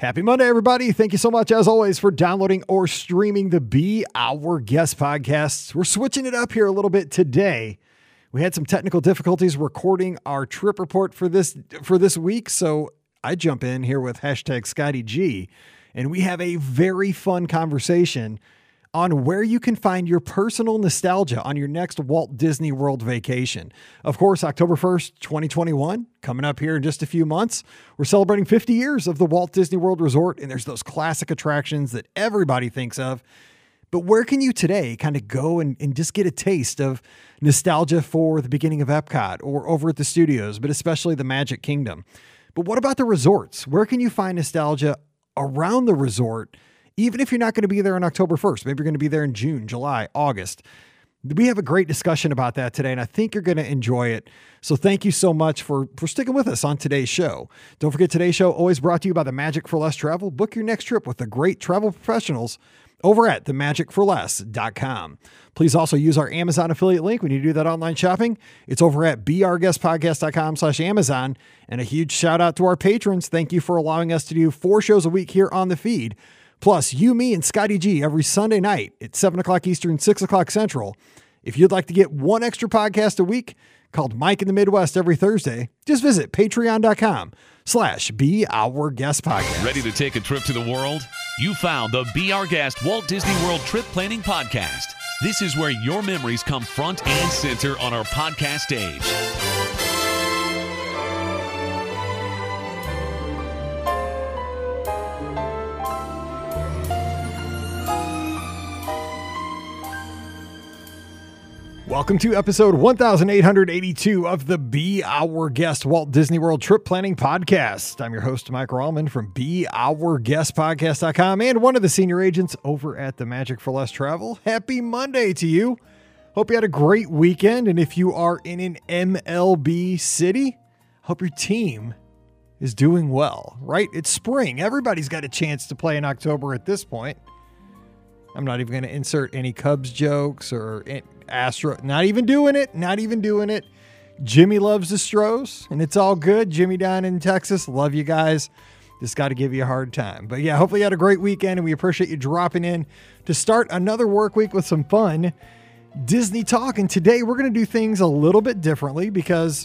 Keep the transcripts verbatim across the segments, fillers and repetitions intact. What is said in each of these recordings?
Happy Monday, everybody. Thank you so much, as always, for downloading or streaming the Be Our Guest podcasts. We're switching it up here a little bit today. We had some technical difficulties recording our trip report for this for this week, so I jump in here with hashtag Scotty G, and we have a very fun conversation on where you can find your personal nostalgia on your next Walt Disney World vacation. Of course, October first, twenty twenty-one, coming up here in just a few months. We're celebrating fifty years of the Walt Disney World Resort, and there's those classic attractions that everybody thinks of. But where can you today kind of go and, and just get a taste of nostalgia for the beginning of Epcot or over at the studios, but especially the Magic Kingdom? But what about the resorts? Where can you find nostalgia around the resort, even if you're not going to be there on October first? Maybe you're going to be there in June, July, August. We have a great discussion about that today, and I think you're going to enjoy it. So thank you so much for, for sticking with us on today's show. Don't forget, today's show always brought to you by the Magic for Less Travel. Book your next trip with the great travel professionals over at the magic for less dot com. Please also use our Amazon affiliate link when you do that online shopping. It's over at be our guest podcast dot com slash Amazon. And a huge shout out to our patrons. Thank you for allowing us to do four shows a week here on the feed. Plus, you, me, and Scotty G every Sunday night at seven o'clock Eastern, six o'clock Central. If you'd like to get one extra podcast a week called Mike in the Midwest every Thursday, just visit patreon.com slash Be Our Guest Podcast. Ready to take a trip to the world? You found the Be Our Guest Walt Disney World Trip Planning Podcast. This is where your memories come front and center on our podcast stage. Welcome to episode one thousand eight hundred eighty-two of the Be Our Guest Walt Disney World Trip Planning Podcast. I'm your host, Mike Rallman from be our guest podcast dot com and one of the senior agents over at the Magic for Less Travel. Happy Monday to you. Hope you had a great weekend. And if you are in an M L B city, hope your team is doing well, right? It's spring. Everybody's got a chance to play in October at this point. I'm not even going to insert any Cubs jokes or Astro. Not even doing it. Not even doing it. Jimmy loves the Stros, and it's all good. Jimmy down in Texas. Love you guys. Just got to give you a hard time. But yeah, hopefully you had a great weekend, and we appreciate you dropping in to start another work week with some fun Disney talk. And today we're going to do things a little bit differently because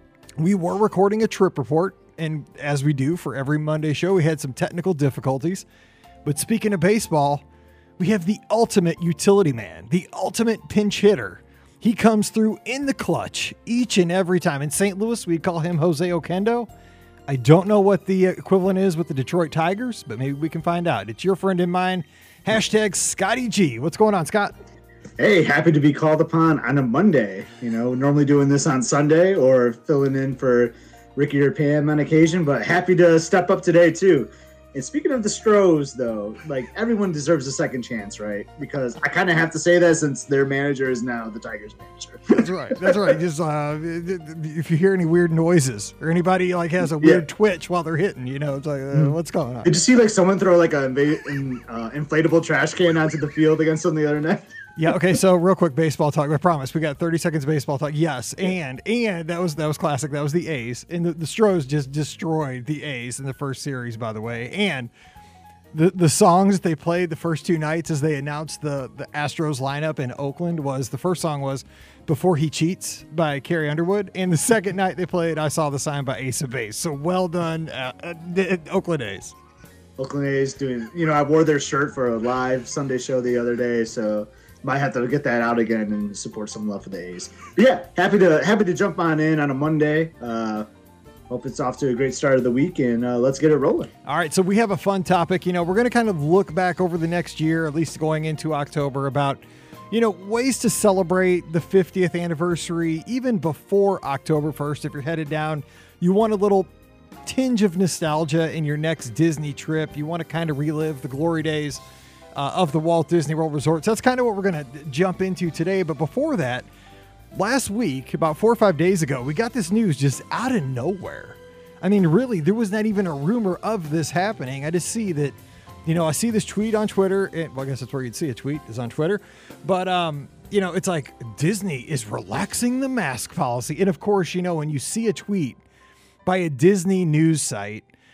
we were recording a trip report, and as we do for every Monday show, we had some technical difficulties. But speaking of baseball, we have the ultimate utility man, the ultimate pinch hitter. He comes through in the clutch each and every time. In Saint Louis, we call him Jose Oquendo. I don't know what the equivalent is with the Detroit Tigers, but maybe we can find out. It's your friend and mine. Hashtag Scotty G. What's going on, Scott? Hey, happy to be called upon on a Monday. You know, normally doing this on Sunday or filling in for Ricky or Pam on occasion, but happy to step up today too. And speaking of the Stros, though, like everyone deserves a second chance, right? Because I kind of have to say that since their manager is now the Tigers manager. That's right. That's right. Just uh, if you hear any weird noises or anybody like has a weird yeah. twitch while they're hitting, you know, it's like, uh, what's going on? Did you see like someone throw like a an, uh, inflatable trash can onto the field against them the other night? Yeah. Okay. So real quick, baseball talk. I promise we got thirty seconds of baseball talk. Yes. And, and that was, that was classic. That was the A's, and the, the Stros just destroyed the A's in the first series, by the way. And the, the songs they played the first two nights as they announced the, the Astros lineup in Oakland was, the first song was Before He Cheats by Carrie Underwood. And the second night they played I Saw the Sign by Ace of Base. So well done, uh, uh, Oakland A's. Oakland A's doing, you know, I wore their shirt for a live Sunday show the other day. So might have to get that out again and support some love for the A's. But yeah, happy to happy to jump on in on a Monday. Uh, hope it's off to a great start of the week, and uh, let's get it rolling. All right, so we have a fun topic. You know, we're going to kind of look back over the next year, at least going into October, about, you know, ways to celebrate the fiftieth anniversary, even before October first. If you're headed down, you want a little tinge of nostalgia in your next Disney trip. You want to kind of relive the glory days Uh, of the Walt Disney World Resorts. That's kind of what we're going to jump into today. But before that, last week, about four or five days ago, we got this news just out of nowhere. I mean, really, there was not even a rumor of this happening. I just see that, you know, I see this tweet on Twitter. And, well, I guess that's where you'd see a tweet is on Twitter. But, um, you know, it's like Disney is relaxing the mask policy. And of course, you know, when you see a tweet by a Disney news site,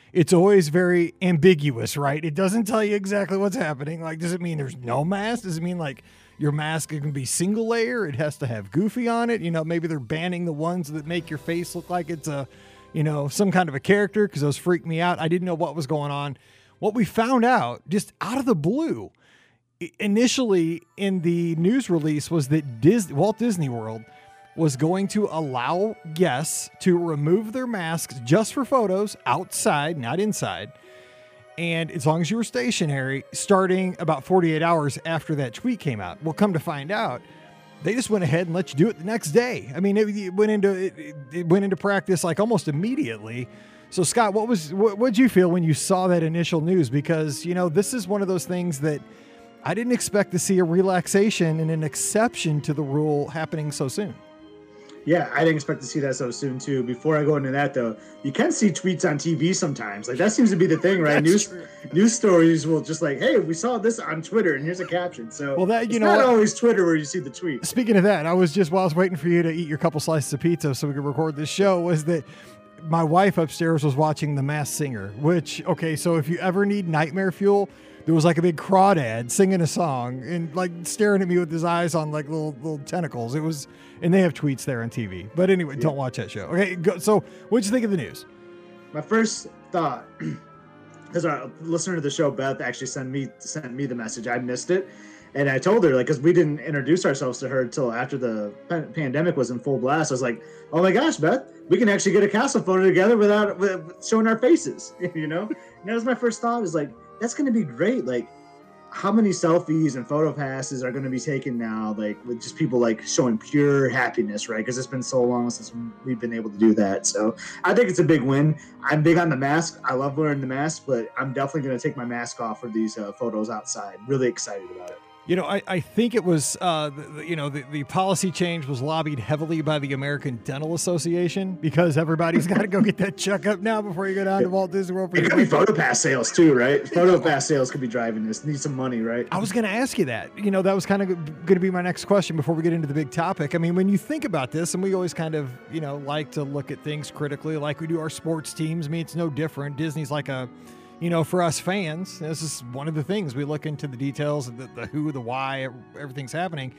it's always very ambiguous, right? It doesn't tell you exactly what's happening. Like, does it mean there's no mask? Does it mean like your mask can be single layer? It has to have Goofy on it. You know, maybe they're banning the ones that make your face look like it's a, you know, some kind of a character, because those freak me out. I didn't know what was going on. What we found out just out of the blue initially in the news release was that Disney, Walt Disney World was going to allow guests to remove their masks just for photos outside, not inside. And as long as you were stationary, starting about forty-eight hours after that tweet came out. Well, come to find out, they just went ahead and let you do it the next day. I mean, it, it went into it, it went into practice like almost immediately. So, Scott, what was what what'd you feel when you saw that initial news? Because, you know, this is one of those things that I didn't expect to see a relaxation and an exception to the rule happening so soon. Yeah, I didn't expect to see that so soon too. Before I go into that though, you can see tweets on T V sometimes. Like that seems to be the thing, right? News true. news stories will just like, hey, we saw this on Twitter and here's a caption. So well, that you it's know, not what? always Twitter where you see the tweet. Speaking of that, I was just while I was waiting for you to eat your couple slices of pizza so we could record this show, was that my wife upstairs was watching The Masked Singer, which, okay, so if you ever need nightmare fuel, there was like a big crawdad singing a song and like staring at me with his eyes on like little little tentacles. It was, and they have tweets there on T V. But anyway, yeah. Don't watch that show. Okay, go, so what'd you think of the news? My first thought, because our listener to the show, Beth, actually sent me sent me the message. I missed it. And I told her, like, because we didn't introduce ourselves to her until after the pan- pandemic was in full blast. I was like, oh my gosh, Beth, we can actually get a castle photo together without with showing our faces, you know? And that was my first thought, is like, that's going to be great. Like, how many selfies and photo passes are going to be taken now, like, with just people, like, showing pure happiness, right? Because it's been so long since we've been able to do that. So I think it's a big win. I'm big on the mask. I love wearing the mask, but I'm definitely going to take my mask off for these uh, photos outside. Really excited about it. You know, I, I think it was, uh, the, the, you know, the, the policy change was lobbied heavily by the American Dental Association because everybody's got to go get that checkup now before you go down to Walt Disney World. It could be photo pass sales too, right? Photo pass sales could be driving this. Need some money, right? I was going to ask you that. You know, that was kind of going to be my next question before we get into the big topic. I mean, when you think about this, and we always kind of, you know, like to look at things critically, like we do our sports teams. I mean, it's no different. Disney's like a... You know, for us fans, this is one of the things we look into the details, the, the who, the why, everything's happening.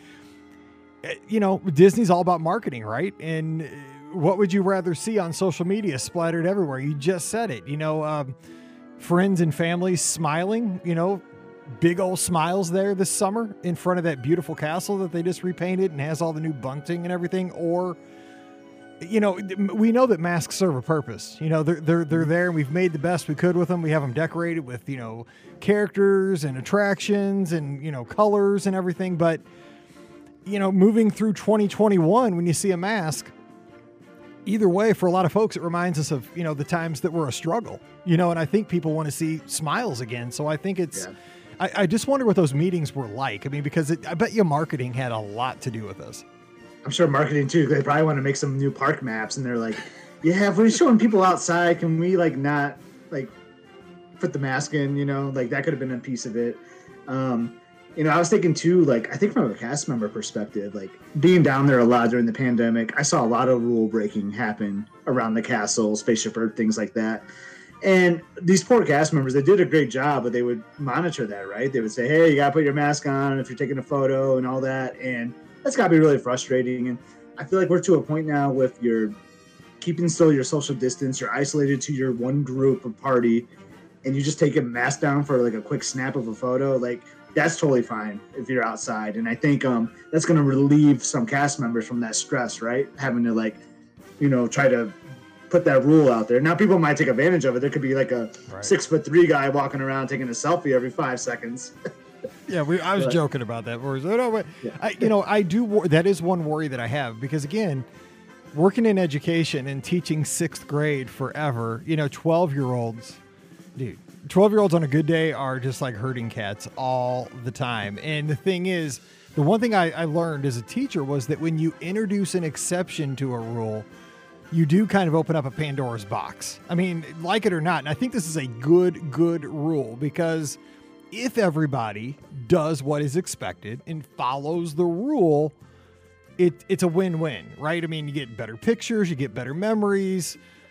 You know, Disney's all about marketing, right? And what would you rather see on social media splattered everywhere? You just said it. You know, um, friends and families smiling, you know, big old smiles there this summer in front of that beautiful castle that they just repainted and has all the new bunting and everything, or... You know, we know that masks serve a purpose. You know, they're, they're, they're there and we've made the best we could with them. We have them decorated with, you know, characters and attractions and, you know, colors and everything. But, you know, moving through twenty twenty-one, when you see a mask, either way, for a lot of folks, it reminds us of, you know, the times that were a struggle, you know, and I think people want to see smiles again. So I think it's, yeah. I, I just wonder what those meetings were like. I mean, because it, I bet you marketing had a lot to do with this. I'm sure marketing too. They probably want to make some new park maps, and they're like, "Yeah, if we're showing people outside, can we like not like put the mask in? You know, like that could have been a piece of it." Um, you know, I was thinking too, like I think from a cast member perspective, like being down there a lot during the pandemic, I saw a lot of rule breaking happen around the castle, Spaceship Earth, things like that. And these poor cast members, they did a great job, but they would monitor that, right? They would say, "Hey, you gotta put your mask on if you're taking a photo," and all that, and that's got to be really frustrating. And I feel like we're to a point now with your keeping still your social distance, you're isolated to your one group of party, and you just take a mask down for like a quick snap of a photo. Like that's totally fine if you're outside. And I think um, that's going to relieve some cast members from that stress, right? Having to like, you know, try to put that rule out there. Now people might take advantage of it. There could be like a right. six foot three guy walking around taking a selfie every five seconds. Yeah, we, I was but, joking about that. Oh, no, yeah. I, you know, I do. That is one worry that I have because, again, working in education and teaching sixth grade forever, you know, twelve-year-olds, dude, twelve-year-olds on a good day are just like herding cats all the time. And the thing is, the one thing I, I learned as a teacher was that when you introduce an exception to a rule, you do kind of open up a Pandora's box. I mean, like it or not. And I think this is a good, good rule because if everybody does what is expected and follows the rule, it, it's a win-win, right? I mean, you get better pictures, you get better memories,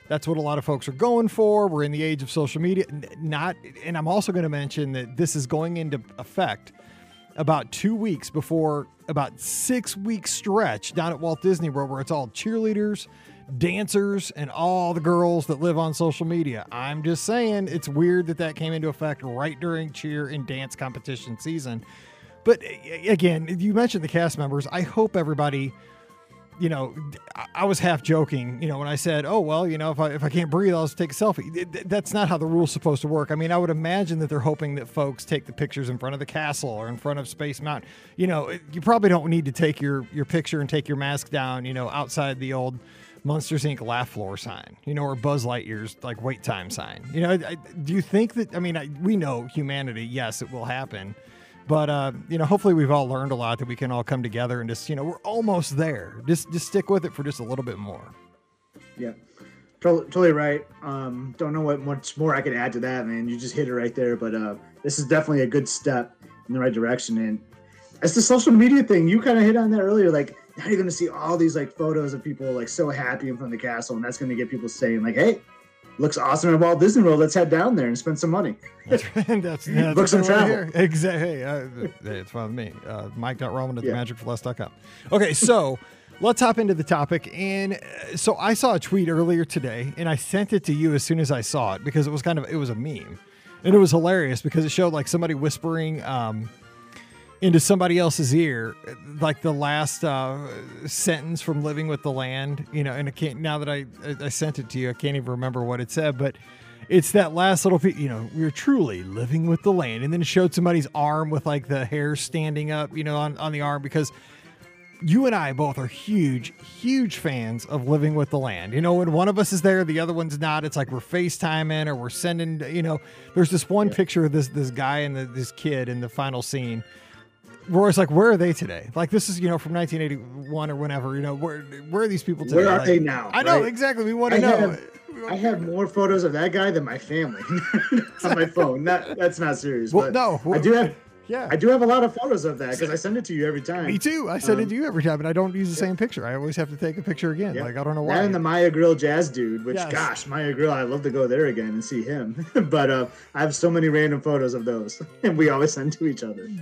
That's what a lot of folks are going for. We're in the age of social media. Not, and I'm also going to mention that this is going into effect about two weeks before about six week stretch down at Walt Disney World where it's all cheerleaders, dancers, and all the girls that live on social media. I'm just saying it's weird that that came into effect right during cheer and dance competition season. But again, you mentioned the cast members. I hope everybody, you know, I was half joking, you know, when I said, oh, well, you know, if I, if I can't breathe, I'll just take a selfie. That's not how the rule's supposed to work. I mean, I would imagine that they're hoping that folks take the pictures in front of the castle or in front of Space Mountain. You know, you probably don't need to take your, your picture and take your mask down, you know, outside the old Monsters, Incorporated laugh floor sign, you know, or Buzz Lightyear's like wait time sign. You know, I, do you think that, I mean, I, we know humanity, yes, it will happen. But, uh, you know, hopefully we've all learned a lot that we can all come together and just, you know, we're almost there. Just just stick with it for just a little bit more. Yeah, totally, totally right. Um, don't know what much more I can add to that, man. You just hit it right there. But uh, this is definitely a good step in the right direction. And as the social media thing, you kind of hit on that earlier. Like, now you're going to see all these, like, photos of people, like, so happy in front of the castle. And that's going to get people saying, like, hey, looks awesome at Walt Disney World. Let's head down there and spend some money. That's right. That's, that's book some travel. Exactly. Hey, uh, hey, it's fine with me. Uh, Mike dot Roman at yeah. the magic for less dot com. Okay, so let's hop into the topic. And uh, so I saw a tweet earlier today, and I sent it to you as soon as I saw it because it was kind of, it was a meme. And it was hilarious because it showed like somebody whispering um, into somebody else's ear, like the last uh, sentence from Living with the Land, you know, and I can't, now that I, I sent it to you, I can't even remember what it said, but it's that last little piece, you know, we're truly living with the land. And then it showed somebody's arm with like the hair standing up, you know, on, on the arm, because you and I both are huge, huge fans of Living with the Land. You know, when one of us is there, the other one's not. It's like we're FaceTiming or we're sending, you know, there's this one yeah. picture of this, this guy and the, this kid in the final scene. Roy's like, where are they today? Like, this is, you know, from nineteen eighty-one or whenever, you know, where where are these people today? Where are like, they now? I know, right? exactly. We want to I know. Have, I have more photos of that guy than my family on my phone. That, that's not serious. Well, but no. I do have... Yeah, I do have a lot of photos of that because I send it to you every time. Me too. I send um, it to you every time, and I don't use the yeah. same picture. I always have to take a picture again. Yeah. Like, I don't know why. That and the Maya Grill Jazz Dude, which, yes. gosh, Maya Grill, I'd love to go there again and see him. but uh, I have so many random photos of those, and we always send to each other.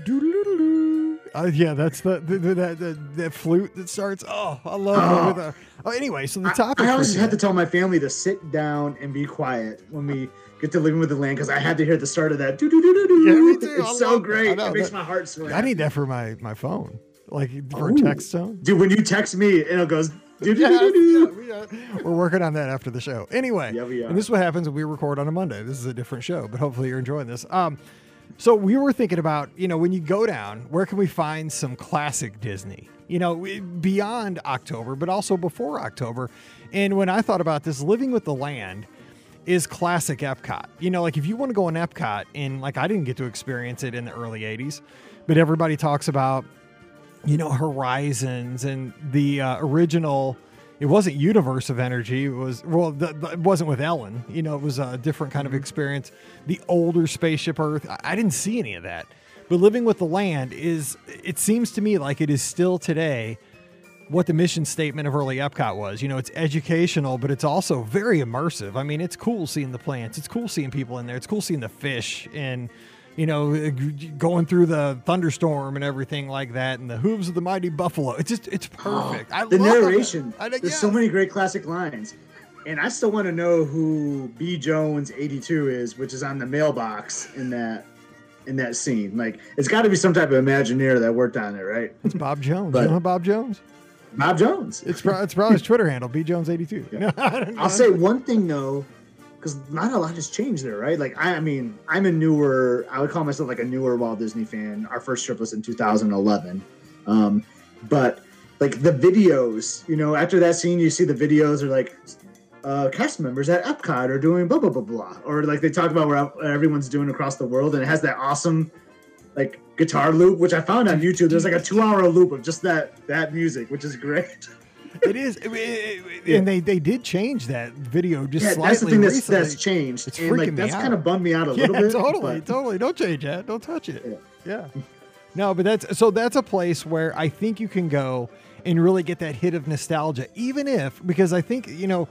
Uh, yeah, that's the the, the, the the flute that starts. Oh, I love oh. it. With a, oh, anyway, so the topic. I, I always had to tell my family to sit down and be quiet when we get to Living with the Land because I had to hear the start of that. Yeah, me too. It's I so great. It makes that, my heart swell. I need that for my, my phone, like for Ooh. text tone. Dude, when you text me, and it goes. Yeah, yeah, we're working on that after the show. Anyway, yeah, we are. And this is what happens when we record on a Monday. This is a different show, but hopefully you're enjoying this. Um, so we were thinking about, you know, when you go down, where can we find some classic Disney? You know, beyond October, but also before October. And when I thought about this, Living with the Land is classic Epcot. You know, like if you want to go in Epcot, and like I didn't get to experience it in the early eighties, but everybody talks about, you know, Horizons and the uh, original. It wasn't Universe of Energy. It was, well, the, the, it wasn't with Ellen. You know, it was a different kind of experience. The older Spaceship Earth. I, I didn't see any of that. But Living with the Land is, it seems to me like it is still today what the mission statement of early Epcot was. You know, it's educational, but it's also very immersive. I mean, it's cool seeing the plants. It's cool seeing people in there. It's cool seeing the fish and, you know, going through the thunderstorm and everything like that, and the hooves of the mighty buffalo. It's just, it's perfect. Oh, I the love narration. I, There's yes. so many great classic lines. And I still want to know who B. Jones eighty-two is, which is on the mailbox in that in that scene. Like, it's got to be some type of Imagineer that worked on it, right? It's Bob Jones. But, you know Bob Jones? Bob Jones. It's, pro- it's probably his Twitter handle, B Jones eighty-two. Yeah. No, I don't know. I'll say one thing, though, because not a lot has changed there, right? Like, I, I mean, I'm a newer, I would call myself like a newer Walt Disney fan. Our first trip was in two thousand eleven. Um, but, like, the videos, you know, after that scene, you see the videos are like, uh, cast members at Epcot are doing blah, blah, blah, blah. Or, like, they talk about what everyone's doing across the world, and it has that awesome, like, guitar loop, which I found on YouTube. There's, like, a two-hour loop of just that that music, which is great. It is, it, it, yeah. And they, they did change that video just yeah, slightly. That's the thing that's, recently. that's changed. It's and freaking like me that's out. kind of bummed me out a yeah, little bit. Totally, but... totally. Don't change that. Don't touch it. Yeah. yeah. No, but that's so that's a place where I think you can go and really get that hit of nostalgia, even if, because I think, you know,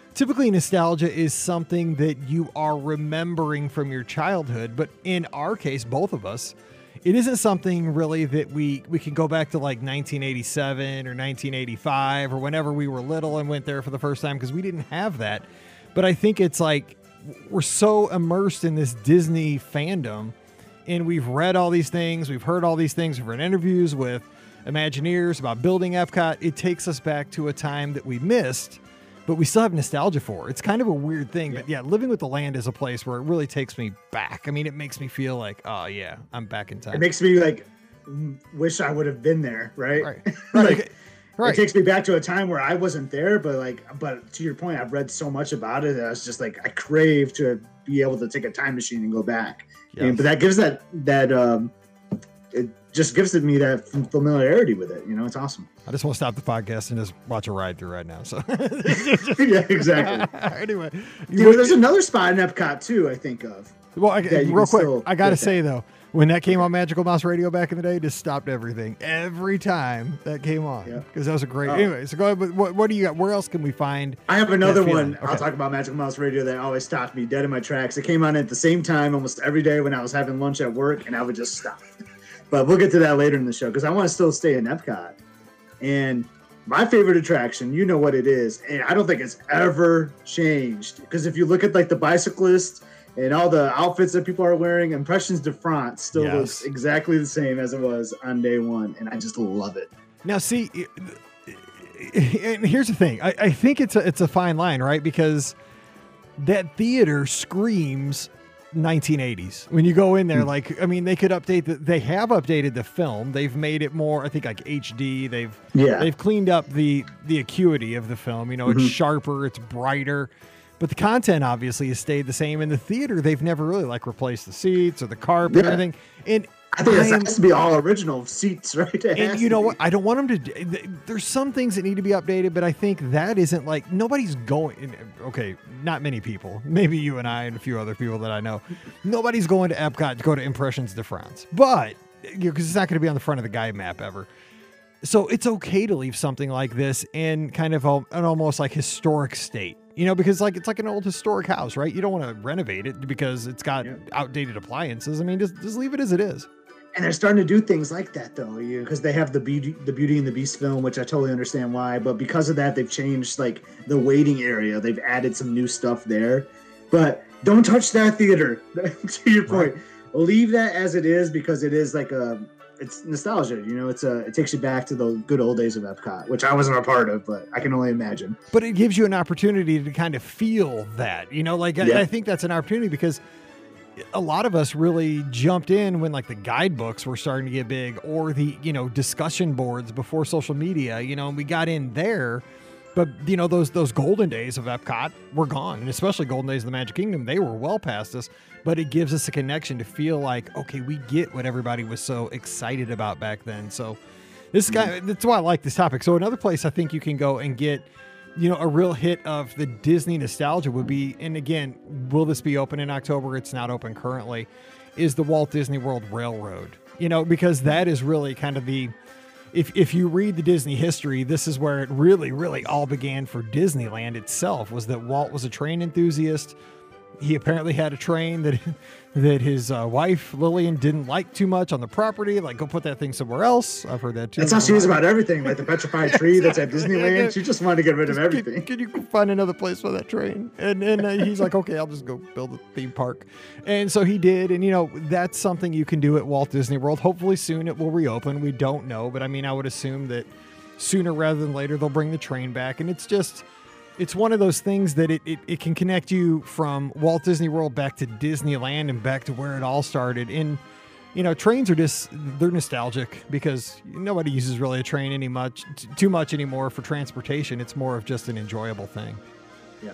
typically nostalgia is something that you are remembering from your childhood. But in our case, both of us, it isn't something really that we, we can go back to like nineteen eighty-seven or nineteen eighty-five or whenever we were little and went there for the first time, because we didn't have that. But I think it's like we're so immersed in this Disney fandom, and we've read all these things, we've heard all these things, we've read interviews with Imagineers about building Epcot. It takes us back to a time that we missed, but we still have nostalgia for. It's kind of a weird thing, yeah. But yeah, living with the land is a place where it really takes me back. I mean, it makes me feel like, oh yeah, I'm back in time. It makes me like wish I would have been there, right? Right. like, right. Right. It takes me back to a time where I wasn't there, but like, but to your point, I've read so much about it that I was just like, I crave to be able to take a time machine and go back. Yes. And, but that gives that that um, it just gives it me that familiarity with it. You know, it's awesome. I just want to stop the podcast and just watch a ride through right now. So yeah, exactly. Anyway, you know, there's another spot in Epcot too, I think of. Well, I, real quick, I got to say though, when that came on Magical Mouse Radio back in the day, it just stopped everything every time that came on, because yeah. that was a great. Oh. Anyway, so go ahead. But what, what do you got? Where else can we find? I have another one. Okay. I'll talk about Magical Mouse Radio that always stopped me dead in my tracks. It came on at the same time almost every day when I was having lunch at work, and I would just stop. But we'll get to that later in the show because I want to still stay in Epcot. And my favorite attraction, you know what it is, and I don't think it's ever changed, because if you look at like the bicyclists and all the outfits that people are wearing, Impressions de France still yes. looks exactly the same as it was on day one, and I just love it. Now, see, and here's the thing. I, I think it's a, it's a fine line, right? Because that theater screams nineteen eighties. When you go in there, like, I mean, they could update the, they have updated the film. They've made it more, I think, like H D. They've yeah. they've cleaned up the the acuity of the film. You know, mm-hmm. it's sharper, it's brighter. But the content obviously has stayed the same. In the theater, they've never really like replaced the seats or the carpet yeah. or anything. And I think it has to be all original seats, right? It and you know what? I don't want them to. There's some things that need to be updated, but I think that isn't like nobody's going. Okay, not many people. Maybe you and I and a few other people that I know. Nobody's going to Epcot to go to Impressions de France, but because you know, it's not going to be on the front of the guide map ever. So it's okay to leave something like this in kind of a, an almost like historic state. You know, because like it's like an old historic house, right? You don't want to renovate it because it's got yeah. outdated appliances. I mean, just just leave it as it is. And they're starting to do things like that, though, you because they have the Beauty, the Beauty and the Beast film, which I totally understand why. But because of that, they've changed like the waiting area. They've added some new stuff there. But don't touch that theater. To your point, right. Leave that as it is, because it is like a. It's nostalgia, you know. It's a. It takes you back to the good old days of Epcot, which I wasn't a part of, but I can only imagine. But it gives you an opportunity to kind of feel that, you know. Like yeah. I, I think that's an opportunity, because a lot of us really jumped in when like the guidebooks were starting to get big, or the you know discussion boards before social media, you know. And we got in there, but you know those those golden days of Epcot were gone, and especially golden days of the Magic Kingdom, they were well past us. But it gives us a connection to feel like, okay, we get what everybody was so excited about back then. So this guy, that's why I like this topic. So another place I think you can go and get, you know, a real hit of the Disney nostalgia would be, and again, will this be open in October? It's not open currently, is the Walt Disney World Railroad, you know, because that is really kind of the, if, if you read the Disney history, this is where it really, really all began for Disneyland itself, was that Walt was a train enthusiast. He apparently had a train that that his uh, wife, Lillian, didn't like too much on the property. Like, go put that thing somewhere else. I've heard that too. That's how she is about everything. Like the petrified tree that's at Disneyland. She just wanted to get rid of everything. Can, can you find another place for that train? And, and uh, he's like, okay, I'll just go build a theme park. And so he did. And, you know, that's something you can do at Walt Disney World. Hopefully soon it will reopen. We don't know. But, I mean, I would assume that sooner rather than later they'll bring the train back. And it's just... It's one of those things that it, it, it can connect you from Walt Disney World back to Disneyland and back to where it all started. And, you know, trains are just, they're nostalgic because nobody uses really a train any much, t- too much anymore for transportation. It's more of just an enjoyable thing. Yeah.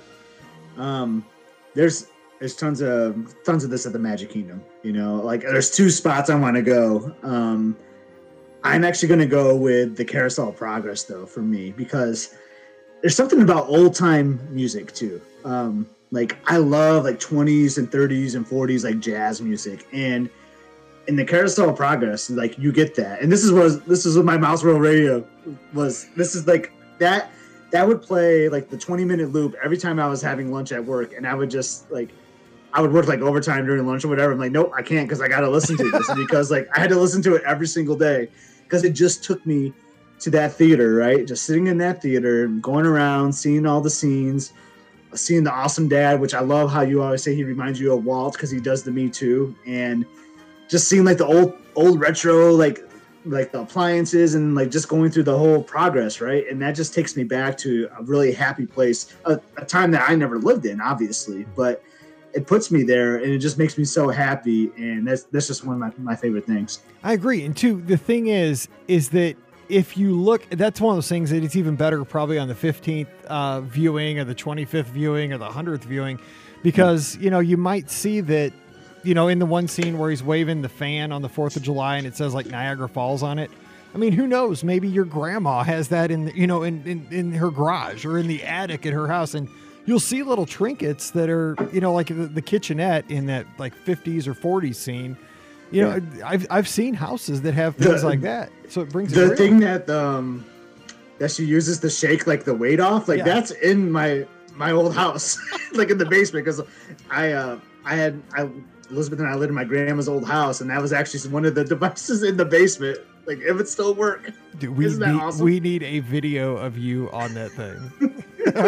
Um, there's, there's tons of, tons of this at the Magic Kingdom, you know, like there's two spots I want to go. Um, I'm actually going to go with the Carousel of Progress though, for me, because there's something about old time music too. Um, like I love like twenties and thirties and forties, like jazz music. And in the Carousel of Progress, like you get that. And this is what, this is what my Mouse World Radio was. This is like that, that would play like the twenty minute loop every time I was having lunch at work, and I would just like I would work like overtime during lunch or whatever. I'm like, nope, I can't because I got to listen to this because like I had to listen to it every single day because it just took me to that theater, right? Just sitting in that theater, going around, seeing all the scenes, seeing the awesome dad, which I love how you always say he reminds you of Walt because he does to me too, and just seeing like the old old retro like like the appliances and like just going through the whole progress, right? And that just takes me back to a really happy place, a, a time that I never lived in, obviously, but it puts me there and it just makes me so happy. And that's, that's just one of my, my favorite things. I agree. And two, the thing is, is that if you look, that's one of those things that it's even better probably on the fifteenth uh, viewing or the twenty-fifth viewing or the hundredth viewing, because, you know, you might see that, you know, in the one scene where he's waving the fan on the fourth of July and it says like Niagara Falls on it. I mean, who knows? Maybe your grandma has that in, you know, in, in, in her garage or in the attic at her house. And you'll see little trinkets that are, you know, like the, the kitchenette in that like fifties or forties scene. You know, yeah. I've I've seen houses that have things the, like that. So it brings the it thing that um that she uses to shake like the weight off, like yeah. that's in my my old house, like in the basement, because I uh I had I Elizabeth and I lived in my grandma's old house, and that was actually one of the devices in the basement. Like if it still work, dude, we isn't that need, awesome? We need a video of you on that thing.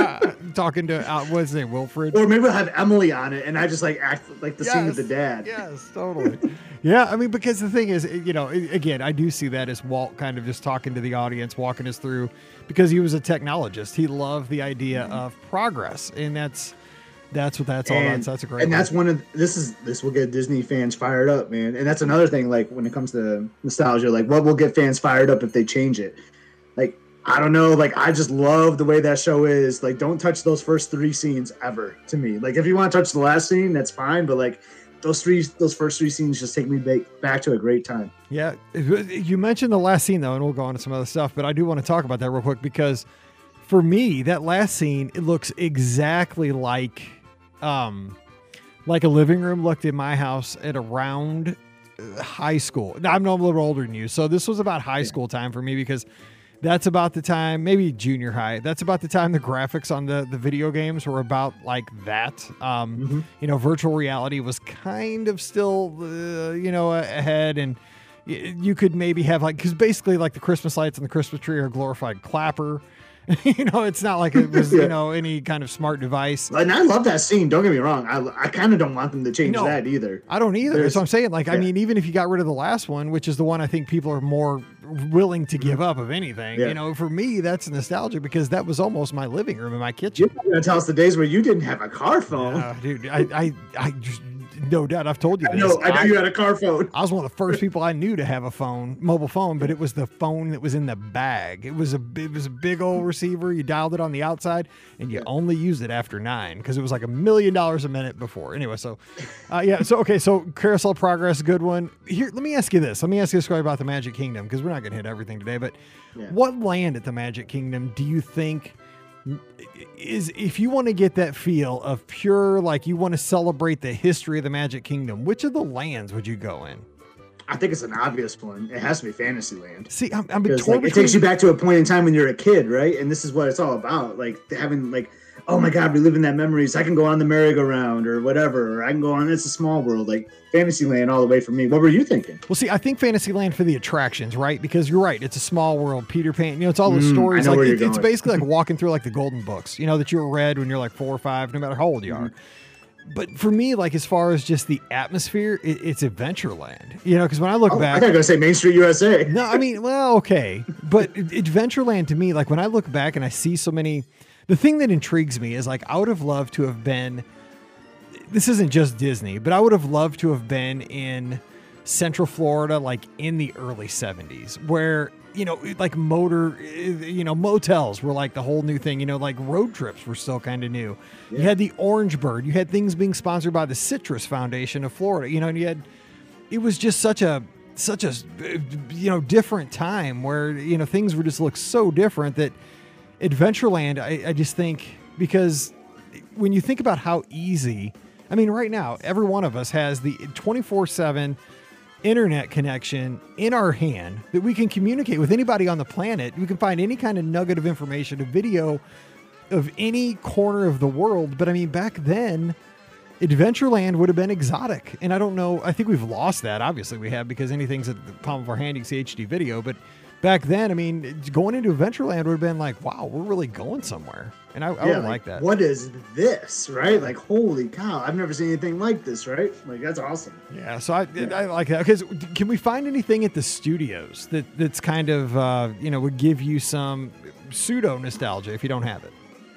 Talking to uh, what's his name, Wilfred, or maybe we'll have Emily on it, and I just like act like the yes, scene with the dad. Yes, totally. Yeah, I mean, because the thing is, you know, again, I do see that as Walt kind of just talking to the audience, walking us through, because he was a technologist. He loved the idea mm-hmm. of progress, and that's that's what that's all and, about. So that's a great. And one. that's one of this is this will get Disney fans fired up, man. And that's another thing, like when it comes to nostalgia, like what will get fans fired up if they change it, like. I don't know, like, I just love the way that show is. Like, don't touch those first three scenes ever to me. Like, if you want to touch the last scene, that's fine. But, like, those three, those first three scenes just take me back to a great time. Yeah. You mentioned the last scene, though, and we'll go on to some other stuff. But I do want to talk about that real quick because, for me, that last scene, it looks exactly like, um, like a living room looked in my house at around high school. Now, I'm no a little older than you. So this was about high school time for me because that's about the time, maybe junior high. That's about the time the graphics on the, the video games were about like that. Um, mm-hmm. You know, virtual reality was kind of still, uh, you know, ahead. And y- you could maybe have like, because basically like the Christmas lights and the Christmas tree are a glorified clapper. You know, it's not like it was, yeah. you know, any kind of smart device. And I love that scene. Don't get me wrong. I, I kind of don't want them to change no, that either. I don't either. There's, That's what I'm saying. Like, yeah. I mean, even if you got rid of the last one, which is the one I think people are more willing to give up of anything, yeah. you know, for me, that's nostalgia because that was almost my living room in my kitchen. You're going to tell us the days where you didn't have a car phone. Uh, dude, I, I, I just... No doubt. I've told you I know, this. I know I, you had a car phone. I was one of the first people I knew to have a phone, mobile phone, but it was the phone that was in the bag. It was a it was a big old receiver. You dialed it on the outside, and you only used it after nine because it was like a million dollars a minute before. Anyway, so uh, yeah, so okay, so Carousel Progress, good one. Here, let me ask you this. Let me ask you a story about the Magic Kingdom because we're not going to hit everything today. But yeah. What land at the Magic Kingdom do you think? Is if you want to get that feel of pure, like you want to celebrate the history of the Magic Kingdom, which of the lands would you go in? I think it's an obvious one. It has to be Fantasyland. See, I'm, I'm like, between... It takes you back to a point in time when you're a kid, right? And this is what it's all about. Like having like, oh my God, reliving that memories. I can go on the merry-go-round or whatever. Or I can go on It's a Small World. Like Fantasyland all the way for me. What were you thinking? Well, see, I think Fantasyland for the attractions, right? Because you're right. It's a small world. Peter Pan, you know, it's all those mm, stories. I know like where you're it, going. It's basically like walking through like the golden books, you know, that you were read when you're like four or five, no matter how old you are. Mm-hmm. But for me, like as far as just the atmosphere, it, it's Adventureland. You know, because when I look oh, back, I gotta go say Main Street U S A. No, I mean, well, okay, but Adventureland to me, like when I look back and I see so many, the thing that intrigues me is like I would have loved to have been. This isn't just Disney, but I would have loved to have been in Central Florida, like in the early seventies, where. You know, like motor, you know, motels were like the whole new thing. You know, like road trips were still kind of new. Yeah. You had the Orange Bird. You had things being sponsored by the Citrus Foundation of Florida. You know, and you had, it was just such a, such a, you know, different time where, you know, things were just look so different that Adventureland, I, I just think, because when you think about how easy, I mean, right now, every one of us has the twenty-four seven internet connection in our hand that we can communicate with anybody on the planet. We can find any kind of nugget of information, a video of any corner of the world. But I mean, back then, Adventureland would have been exotic. And I don't know, I think we've lost that. Obviously we have, because anything's at the palm of our hand, you can see H D video. But back then, I mean, going into Adventureland would have been like, wow, we're really going somewhere. And I, I yeah, would like, like that. What is this, right? Like, holy cow, I've never seen anything like this, right? Like, that's awesome. Yeah, so I, Yeah. I like that. Because can we find anything at the studios that, that's kind of, uh, you know, would give you some pseudo nostalgia if you don't have it?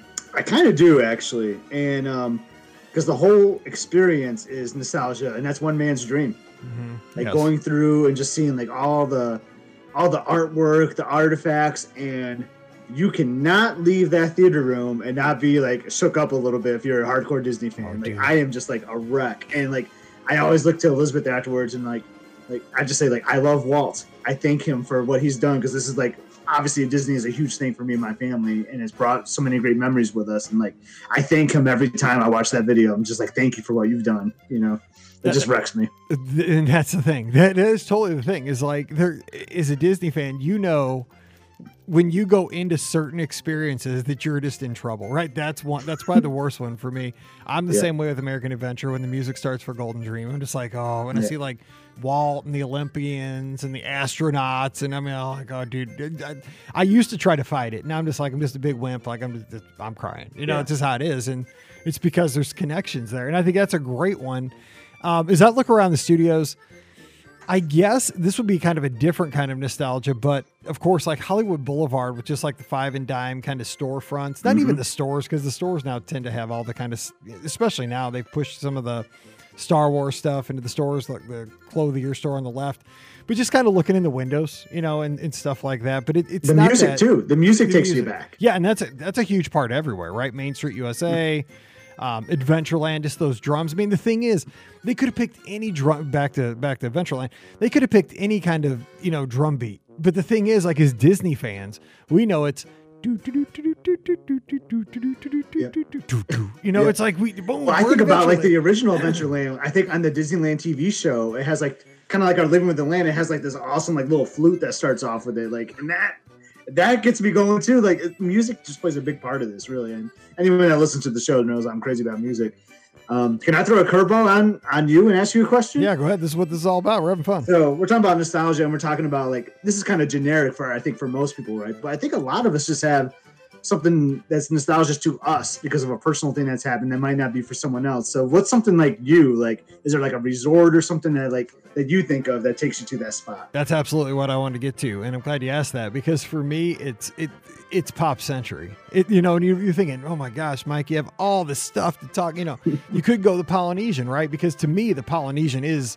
I kind of do, actually. And um, because the whole experience is nostalgia, and that's one man's dream. Mm-hmm. Like Yes. going through and just seeing like all the all the artwork, the artifacts, and you cannot leave that theater room and not be like shook up a little bit if you're a hardcore Disney fan. Oh, like dude. I am just like a wreck. And like I always look to Elizabeth afterwards and like like I just say like I love Walt. I thank him for what he's done, because this is like obviously Disney is a huge thing for me and my family, and it's brought so many great memories with us. And like I thank him every time I watch that video. I'm just like, thank you for what you've done. You know, it That- just wrecks me. And that's the thing. That is totally the thing. Is like, there is a Disney fan, you know, when you go into certain experiences that you're just in trouble, right? That's one. That's probably the worst one for me. I'm the Yeah. same way with American Adventure. When the music starts for Golden Dream, I'm just like, oh, when I Yeah. see like Walt and the Olympians and the astronauts, and I mean, oh my god, dude, I, I used to try to fight it. Now I'm just like, I'm just a big wimp. Like I'm, just, I'm crying. You know, Yeah. it's just how it is, and it's because there's connections there, and I think that's a great one. Um, as I look around the studios, I guess this would be kind of a different kind of nostalgia, but of course, like Hollywood Boulevard with just like the five and dime kind of storefronts, not even the stores, because the stores now tend to have all the kind of, especially now they've pushed some of the Star Wars stuff into the stores, like the Clothier store on the left, but just kind of looking in the windows, you know, and, and stuff like that. But it, it's The not music that, too. The music the takes you music. back. Yeah, and that's a, that's a huge part everywhere, right? Main Street U S A, um, Adventureland, just those drums. I mean, the thing is, they could have picked any drum back to back to Adventureland. They could have picked any kind of, you know, drum beat. But the thing is, like, as Disney fans, we know it's you know, Yeah. it's like we boom. Well, I we're think about like Adventureland. the original Adventureland. I think on the Disneyland T V show, it has like kind of like our Living with the Land. It has like this awesome like little flute that starts off with it, like, and that that gets me going too. Like it- music just plays a big part of this, really. And anyone that listens to the show knows I'm crazy about music. Um, can I throw a curveball on on you and ask you a question? Yeah, go ahead. This is what this is all about. We're having fun. So we're talking about nostalgia, and we're talking about like this is kind of generic for I think for most people, right? But I think a lot of us just have something that's nostalgic to us because of a personal thing that's happened that might not be for someone else. So what's something like you like? Is there like a resort or something that like that you think of that takes you to that spot? That's absolutely what I wanted to get to, and I'm glad you asked that, because for me, it's it it's Pop Century. It you know, and you, you're thinking, oh my gosh, Mike, you have all this stuff to talk. You know, you could go the Polynesian, right? Because to me, the Polynesian is,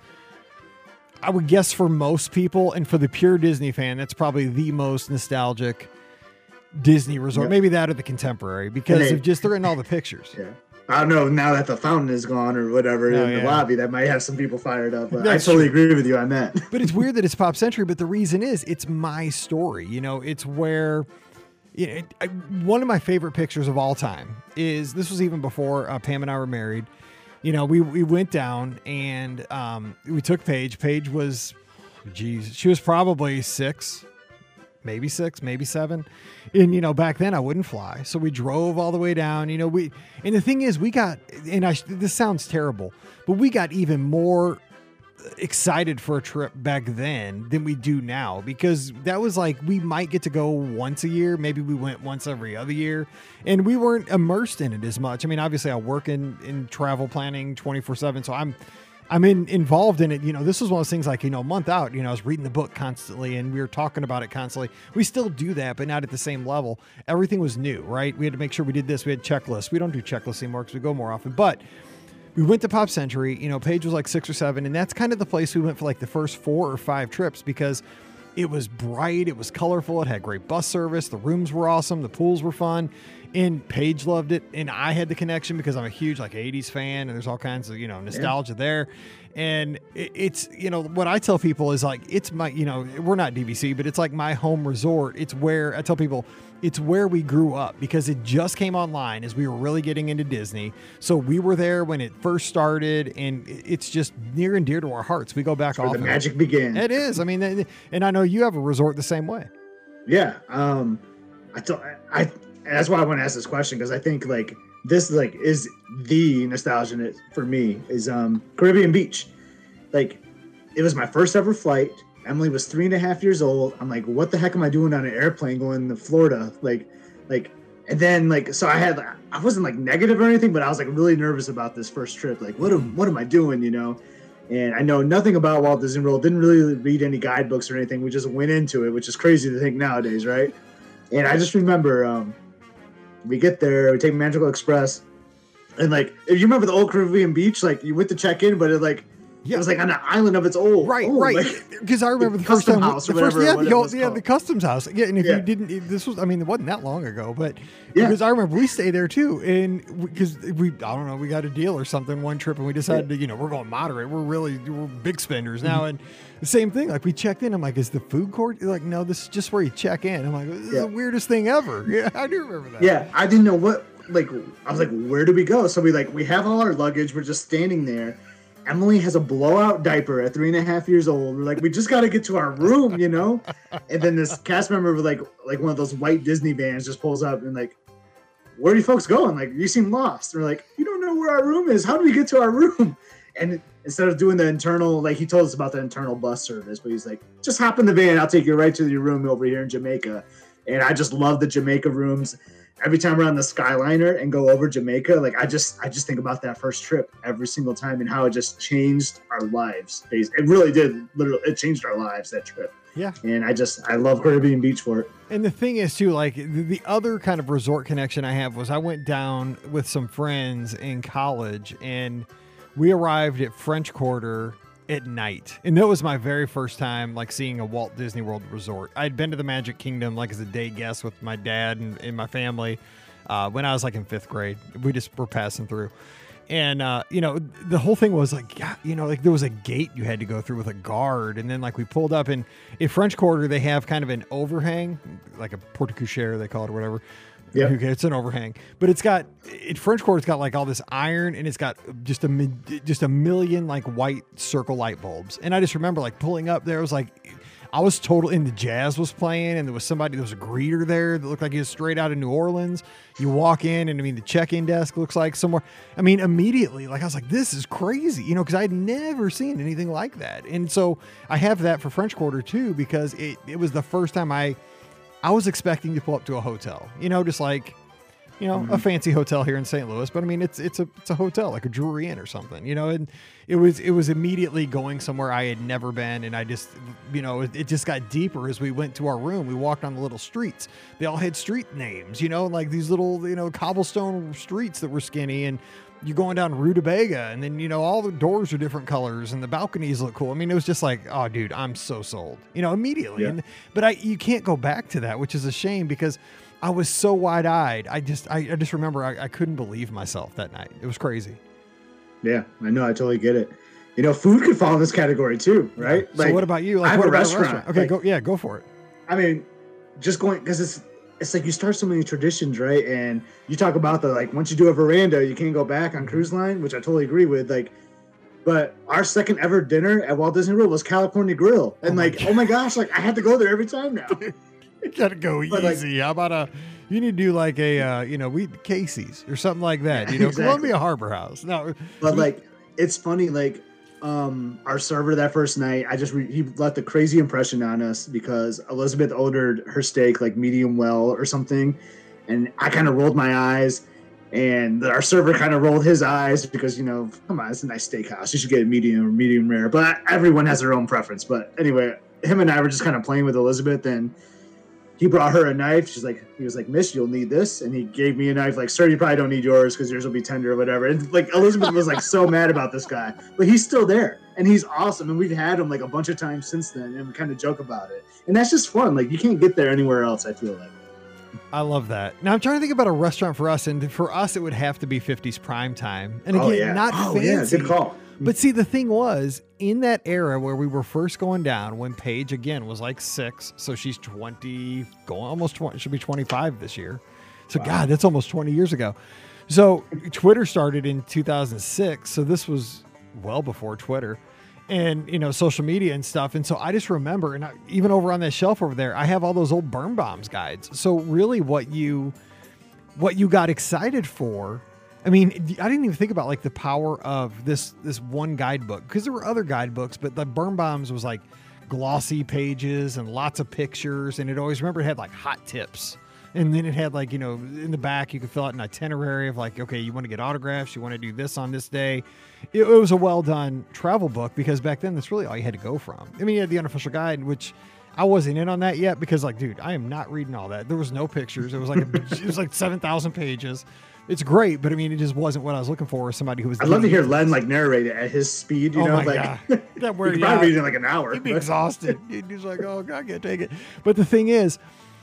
I would guess for most people, and for the pure Disney fan, that's probably the most nostalgic Disney resort. Yep. Maybe that or the Contemporary, because And they- of just they're in all the pictures. Yeah. I don't know now that the fountain is gone or whatever No, in the yeah. lobby that might have some people fired up. But I That's totally true. agree with you on that. But it's weird that it's Pop Century, but the reason is it's my story. You know, it's where, you know, it, I, one of my favorite pictures of all time is, this was even before uh, Pam and I were married. You know, we, we went down and um, we took Paige. Paige was, geez, she was probably six, maybe six, maybe seven. And, you know, back then I wouldn't fly. So we drove all the way down, you know, we, and the thing is we got, and I, this sounds terrible, but we got even more excited for a trip back then than we do now, because that was like, we might get to go once a year. Maybe we went once every other year, and we weren't immersed in it as much. I mean, obviously I work in, in travel planning twenty-four seven. So I'm, I'm in, involved in it. You know, this was one of those things like, you know, a month out, you know, I was reading the book constantly and we were talking about it constantly. We still do that, but not at the same level. Everything was new, right? We had to make sure we did this. We had checklists. We don't do checklists anymore because we go more often, but we went to Pop Century. You know, Paige was like six or seven, and that's kind of the place we went for like the first four or five trips, because it was bright, it was colorful, it had great bus service, the rooms were awesome, the pools were fun. And Paige loved it, and I had the connection because I'm a huge like eighties fan, and there's all kinds of, you know, nostalgia yeah. there. And it, it's, you know, what I tell people is like, it's my, you know, we're not D V C, but it's like my home resort. It's where I tell people it's where we grew up because it just came online as we were really getting into Disney. So we were there when it first started, and it's just near and dear to our hearts. We go back That's often. Where the magic began. It is. I mean, and I know you have a resort the same way. Yeah. Um, I thought I, that's why I want to ask this question, because I think like this like is the nostalgia for me is um, Caribbean Beach. Like it was my first ever flight. Emily was three and a half years old. I'm like, what the heck am I doing on an airplane going to Florida? Like, like, and then like, so I had, I wasn't like negative or anything, but I was like really nervous about this first trip. Like, what am, what am I doing? You know? And I know nothing about Walt Disney World. Didn't really read any guidebooks or anything. We just went into it, which is crazy to think nowadays, right? And I just remember, um, we get there, we take Magical Express, and like if you remember the old Caribbean Beach, like you went to check in, but it like yeah. it was like on an island of its own. Right, own. right. Because like, I remember the, the first time, house the whatever, first, yeah, the, old, yeah, the customs house. Yeah, and if yeah. you didn't, this was, I mean, it wasn't that long ago, but yeah. because I remember we stayed there too, and because we, I don't know, we got a deal or something one trip, and we decided yeah. to, you know, we're going moderate. We're really, we're big spenders now, mm-hmm. and the same thing. Like we checked in, I'm like, is the food court? They're like, no, this is just where you check in. I'm like, this yeah. is the weirdest thing ever. Yeah, I do remember that. Yeah, I didn't know what. Like I was like, where do we go? So we like we have all our luggage. We're just standing there. Emily has a blowout diaper at three and a half years old. We're like, we just got to get to our room, you know. And then this cast member with like like one of those white Disney vans just pulls up and like, where are you folks going? Like, you seem lost. We're like, you don't know where our room is. How do we get to our room? And instead of doing the internal, like he told us about the internal bus service, but he's like, just hop in the van. I'll take you right to your room over here in Jamaica. And I just love the Jamaica rooms. Every time we're on the Skyliner and go over Jamaica, like I just I just think about that first trip every single time and how it just changed our lives. It really did. Literally, it changed our lives, that trip. Yeah. And I just, I love Caribbean Beach for it. And the thing is too, like the, the other kind of resort connection I have was I went down with some friends in college and we arrived at French Quarter at night. And that was my very first time like seeing a Walt Disney World resort. I'd been to the Magic Kingdom like as a day guest with my dad and, and my family uh, when I was like in fifth grade. We just were passing through. And, uh, you know, the whole thing was like, you know, like there was a gate you had to go through with a guard. And then like we pulled up and in French Quarter, they have kind of an overhang, like a porte cochere, they call it or whatever. Yeah, okay, it's an overhang, but it's got it. French Quarter, it's got like all this iron, and it's got just a just a million like white circle light bulbs. And I just remember like pulling up there, it was like I was total. And the jazz was playing, and there was somebody. There was a greeter there that looked like he was straight out of New Orleans. You walk in, and I mean the check-in desk looks like somewhere. I mean immediately, like I was like, this is crazy, you know, because I'd never seen anything like that. And so I have that for French Quarter too, because it it was the first time I. I was expecting to pull up to a hotel, you know, just like, you know, mm-hmm. a fancy hotel here in Saint Louis, but I mean, it's, it's a, it's a hotel, like a Drury Inn or something, you know, and it was, it was immediately going somewhere I had never been. And I just, you know, it, it just got deeper as we went to our room. We walked on the little streets. They all had street names, you know, like these little, you know, cobblestone streets that were skinny, and you're going down Rue de Bega, and then, you know, all the doors are different colors and the balconies look cool. I mean, it was just like, oh dude, I'm so sold, you know, immediately. Yeah. And, but I, you can't go back to that, which is a shame because I was so wide eyed. I just, I, I just remember I, I couldn't believe myself that night. It was crazy. Yeah, I know. I totally get it. You know, food could fall in this category too, right? Yeah. So like, what about you? Like, I have what a about restaurant. a restaurant? Okay. Like, go. Yeah, go for it. I mean, just going, cause it's, it's like you start so many traditions, right? And you talk about the, like, once you do a veranda, you can't go back on cruise line, which I totally agree with. Like, but our second ever dinner at Walt Disney World was California Grill. And oh like, God. oh my gosh, like I had to go there every time now. You gotta go but easy. Like, how about a, you need to do like a, uh, you know, we Casey's or something like that, you know, exactly. Columbia Harbor House. No, but we, like, it's funny, like, Um, our server that first night, I just re- he left a crazy impression on us because Elizabeth ordered her steak like medium well or something, and I kind of rolled my eyes, and our server kind of rolled his eyes because, you know, come on, it's a nice steakhouse, you should get it medium or medium rare. But everyone has their own preference. But anyway, him and I were just kind of playing with Elizabeth, and he brought her a knife. She's like, he was like, Miss, you'll need this. And he gave me a knife, like, sir, you probably don't need yours because yours will be tender or whatever. And like Elizabeth was like so mad about this guy, but he's still there and he's awesome. And we've had him like a bunch of times since then, and we kind of joke about it. And that's just fun. Like, you can't get there anywhere else, I feel like. I love that. Now I'm trying to think about a restaurant for us, and for us it would have to be fifties prime time. And again, oh, yeah. not oh, fancy. Yeah, good call. But see, the thing was, in that era where we were first going down, when Paige again was like six, so she's twenty, going almost twenty, should be twenty-five this year. So wow. God, that's almost twenty years ago. So Twitter started in two thousand six, so this was well before Twitter. And, you know, social media and stuff. And so I just remember, and I, even over on that shelf over there, I have all those old Birnbaum's guides. So really what you, what you got excited for, I mean, I didn't even think about like the power of this, this one guidebook, because there were other guidebooks, but the Birnbaum's was like glossy pages and lots of pictures. And it always, remember, it had like hot tips. And then it had like, you know, in the back, you could fill out an itinerary of like, okay, you want to get autographs, you want to do this on this day. It, it was a well done travel book, because back then that's really all you had to go from. I mean, you had the unofficial guide, which I wasn't in on that yet, because like, dude, I am not reading all that. There was no pictures. It was like, a, it was like seven thousand pages. It's great, but I mean, it just wasn't what I was looking for. Somebody who was. I'd love to hear Len like narrate it at his speed. You oh know, my like God. That where you could yeah, probably read it in like an hour. He'd be but. exhausted. He's like, oh God, I can't take it. But the thing is,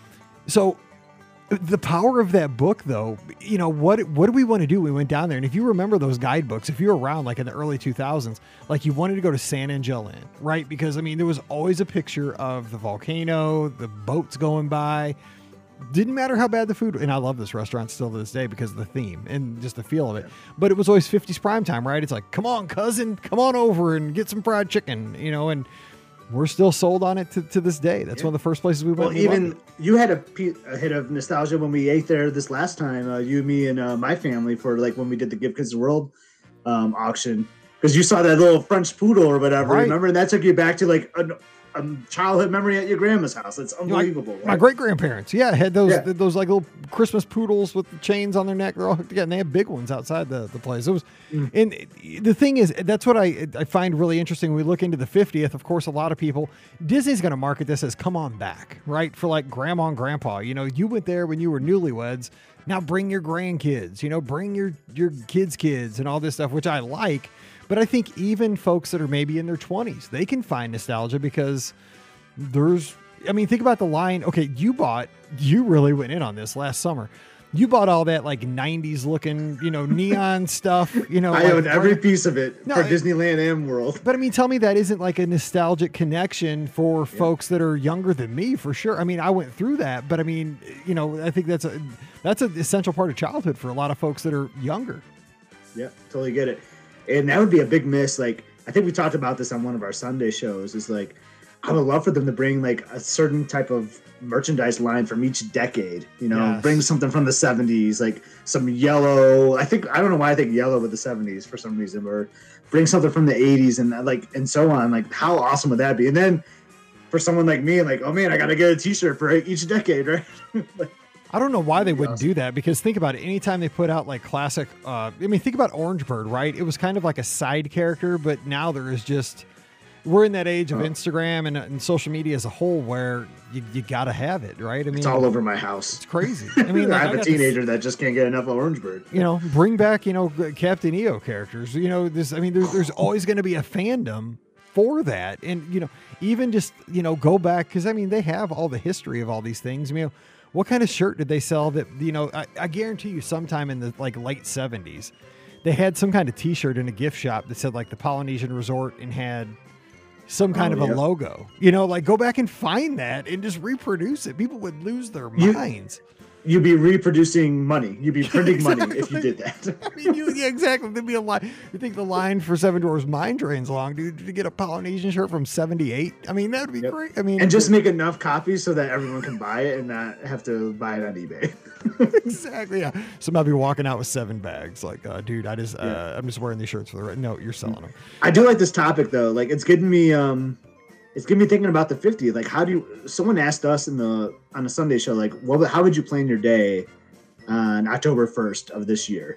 so. The power of that book, though, you know, what what do we want to do? We went down there, and if you remember those guidebooks, if you were around like in the early two thousands, like you wanted to go to San Angel Inn, right? Because, I mean, there was always a picture of the volcano, the boats going by. Didn't matter how bad the food, and I love this restaurant still to this day because of the theme and just the feel of it. But it was always fifties prime time, right? It's like, come on, cousin, come on over and get some fried chicken, you know, and we're still sold on it to, to this day. That's yeah. one of the first places we went. Well, even you had a, a hit of nostalgia when we ate there this last time, uh, you, me, and uh, my family, for like when we did the Give Kids the World um, auction, because you saw that little French poodle or whatever. Right. Remember, and that took you back to like a, a childhood memory at your grandma's house. It's unbelievable. Like, right? My great grandparents, yeah, had those yeah. those like little Christmas poodles with the chains on their neck. They're all hooked together, and they had big ones outside the, the place. It was, mm. and the thing is, that's what I I find really interesting. When we look into the fiftieth, of course, a lot of people, Disney's going to market this as "Come on back," right? For like grandma and grandpa. You know, you went there when you were newlyweds. Now bring your grandkids. You know, bring your your kids' kids and all this stuff, which I like. But I think even folks that are maybe in their twenties, they can find nostalgia, because there's, I mean, think about the line. Okay, you bought, you really went in on this last summer. You bought all that like nineties looking, you know, neon stuff, you know. I like, own every piece of it no, for Disneyland and World. But I mean, tell me that isn't like a nostalgic connection for yeah. folks that are younger than me, for sure. I mean, I went through that, but I mean, you know, I think that's a, that's an essential part of childhood for a lot of folks that are younger. Yeah, totally get it. And that would be a big miss. Like, I think we talked about this on one of our Sunday shows, is like, I would love for them to bring like a certain type of merchandise line from each decade, you know, yes. bring something from the seventies, like some yellow. I think, I don't know why I think yellow with the seventies for some reason, or bring something from the eighties and like, and so on. Like, how awesome would that be? And then for someone like me, like, oh man, I got to get a t-shirt for each decade, right? like, I don't know why they wouldn't do that, because think about it. Anytime they put out like classic, uh, I mean, think about Orange Bird, right? It was kind of like a side character, but now there is just, we're in that age of oh. Instagram and, and social media as a whole where you, you got to have it, right? I mean, it's all over my house. It's crazy. I mean, like, I have I a teenager this, that just can't get enough of Orange Bird. You know, bring back, you know, Captain E O characters. You know, this. I mean, there's there's always going to be a fandom for that, and you know, even just you know, go back, because I mean, they have all the history of all these things. I mean, what kind of shirt did they sell that, you know, I, I guarantee you sometime in the like late seventies, they had some kind of t-shirt in a gift shop that said like the Polynesian Resort and had some kind oh, of yeah. a logo, you know, like go back and find that and just reproduce it. People would lose their you, minds. You'd be reproducing money. You'd be printing exactly. money if you did that. I mean, you, yeah, exactly. There'd be a line. You think the line for Seven Dwarfs Mine Train's long, dude, to get a Polynesian shirt from seventy-eight? I mean, that'd be yep. great. I mean, and just make enough copies so that everyone can buy it and not have to buy it on eBay. Exactly. Yeah. Somebody be walking out with seven bags. Like, uh, dude, I just, uh, yeah. I'm just wearing these shirts for the right. No, you're selling them. I do like this topic though. Like, it's getting me, um, it's getting me thinking about the fiftieth. Like, how do you? Someone asked us in the on the Sunday show, like, what? How would you plan your day on October first of this year?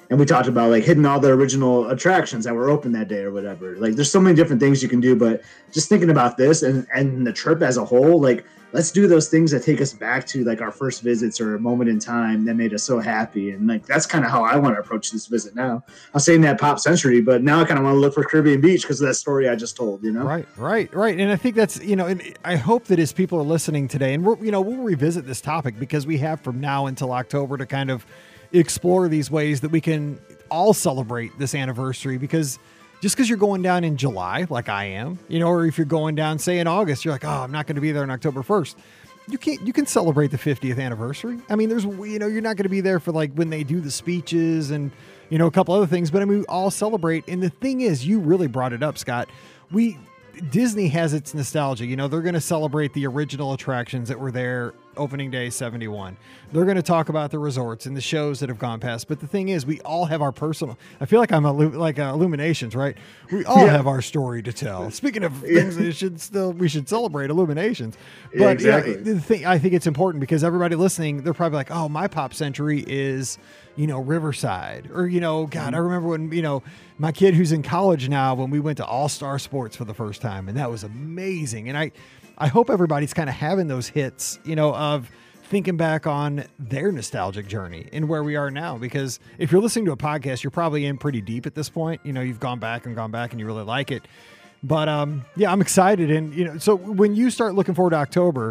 and we talked about like hitting all the original attractions that were open that day or whatever. Like there's so many different things you can do, but just thinking about this and, and the trip as a whole, like let's do those things that take us back to like our first visits or a moment in time that made us so happy. And like, that's kind of how I want to approach this visit now. I'm saying that Pop Century, but now I kind of want to look for Caribbean Beach because of that story I just told, you know? Right, right, right. And I think that's, you know, and I hope that as people are listening today, and we're, you know, we'll revisit this topic because we have from now until October to kind of explore these ways that we can all celebrate this anniversary, because just because you're going down in July, like I am, you know, or if you're going down, say in August, you're like, oh, I'm not going to be there on October first. You can't, you can celebrate the fiftieth anniversary. I mean, there's, you know, you're not going to be there for like when they do the speeches and, you know, a couple other things, but I mean, we all celebrate. And the thing is, you really brought it up, Scott. We, Disney has its nostalgia. You know, they're going to celebrate the original attractions that were there opening day seventy-one. They're going to talk about the resorts and the shows that have gone past. But the thing is, we all have our personal, I feel like I'm a, like uh, Illuminations, right? We all yeah. have our story to tell. Speaking of things that should still, we should celebrate Illuminations. But yeah, exactly. yeah, the thing, I think it's important because everybody listening, they're probably like, oh, my Pop Century is, you know, Riverside, or, you know, God, I remember when, you know, my kid who's in college now, when we went to All-Star Sports for the first time, and that was amazing. And I, I hope everybody's kind of having those hits, you know, of thinking back on their nostalgic journey and where we are now, because if you're listening to a podcast, you're probably in pretty deep at this point. You know, you've gone back and gone back and you really like it, but, um, yeah, I'm excited. And, you know, so when you start looking forward to October,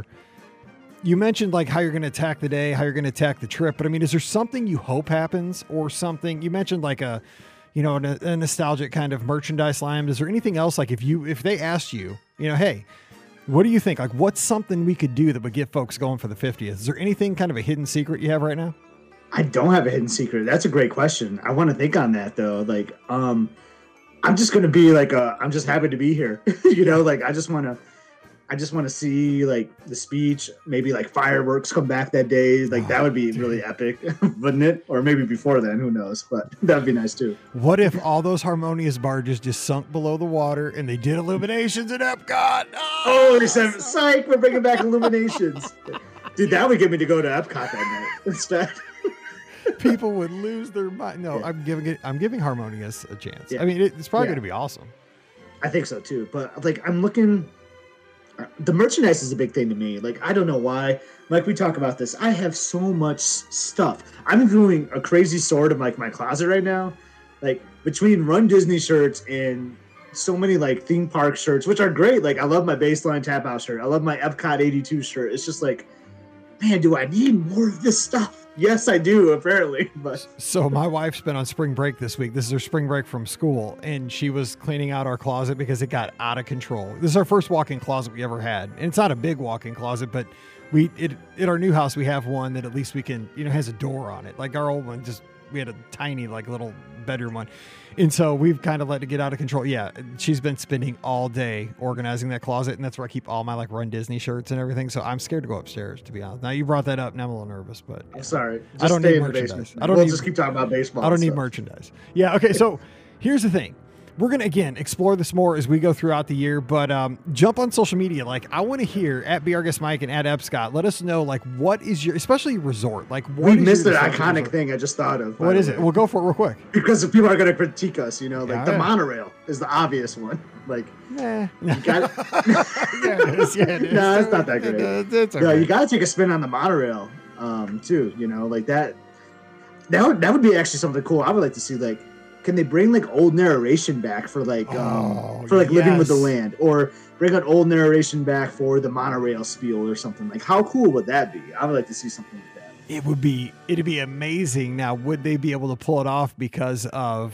you mentioned like how you're going to attack the day, how you're going to attack the trip. But I mean, is there something you hope happens, or something you mentioned like a, you know, a, a nostalgic kind of merchandise line? Is there anything else? Like if you, if they asked you, you know, hey, what do you think? Like what's something we could do that would get folks going for the fiftieth? Is there anything kind of a hidden secret you have right now? I don't have a hidden secret. That's a great question. I want to think on that though. Like, um, I'm just going to be like, a, I'm just happy to be here. you know, like I just want to, I just want to see like the speech, maybe like fireworks come back that day. Like oh, that would be dude. really epic, wouldn't it? Or maybe before then, who knows? But that'd be nice too. What if all those Harmonious barges just sunk below the water and they did Illuminations at Epcot? Oh, oh they said, so- psych, we're bringing back Illuminations. Dude, that would get me to go to Epcot that night instead. People would lose their mind. No, yeah. I'm giving it, I'm giving Harmonious a chance. Yeah. I mean, it, it's probably yeah. going to be awesome. I think so too. But like, I'm looking, the merchandise is a big thing to me. Like, I don't know why. Like, we talk about this. I have so much stuff. I'm doing a crazy sort of like my closet right now. Like, between Run Disney shirts and so many like theme park shirts, which are great. Like, I love my Baseline Tap Out shirt. I love my Epcot eighty-two shirt. It's just like, man, do I need more of this stuff? Yes, I do, apparently. But so my wife's been on spring break this week. This is her spring break from school, and she was cleaning out our closet because it got out of control. This is our first walk-in closet we ever had, and it's not a big walk-in closet, but we it at our new house we have one that at least we can, you know, has a door on it. Like our old one, just we had a tiny like little bedroom one. And so we've kind of let it get out of control. Yeah, she's been spending all day organizing that closet, and that's where I keep all my like Run Disney shirts and everything. So I'm scared to go upstairs, to be honest. Now you brought that up, now I'm a little nervous, but I'm sorry. Just I don't stay need in merchandise. The basement. I don't we'll need, just keep talking about baseball. I don't need stuff. merchandise. Yeah. Okay. So here's the thing. We're going to, again, explore this more as we go throughout the year, but um, jump on social media. Like, I want to hear at Be Our Guest Mike and at Epscott, let us know, like, what is your, especially resort, like, what we is missed an your iconic resort? thing I just thought of. What is it? We'll go for it real quick. Because people are going to critique us, you know, like yeah, the yeah. monorail is the obvious one. Like, nah. you got yeah, it is. Yeah, it is. No, it's not that great. It's, it's okay. No, you got to take a spin on the monorail, um, too, you know, like that. That would, that would be actually something cool. I would like to see, like, can they bring like old narration back for like um oh, for like yes. Living with the Land, or bring an old narration back for the monorail spiel or something? Like, how cool would that be? I would like to see something like that. It would be it'd be amazing. Now, would they be able to pull it off because of